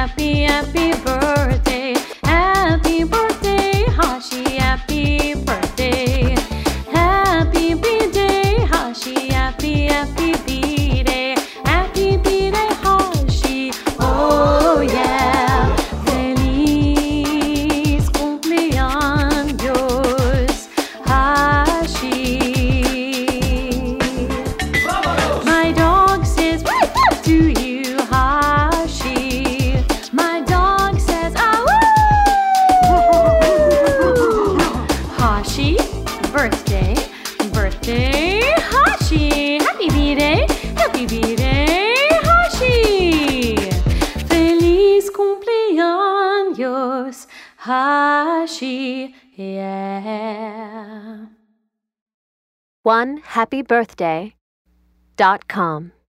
happy, happy birthday. Happy birthday, Hashi, happy birthday. Happy B-day, Hashi, happy, happy B-day. Happy B-day, Hashi, oh yeah. Feliz cumpleaños, Hashi. My dog says to you, Hashi. My dog says, Hashi, birthday, birthday, Hashi. Happy B-day, Hashi. Feliz cumpleaños, Hashi, yeah. OneHappyBirthday.com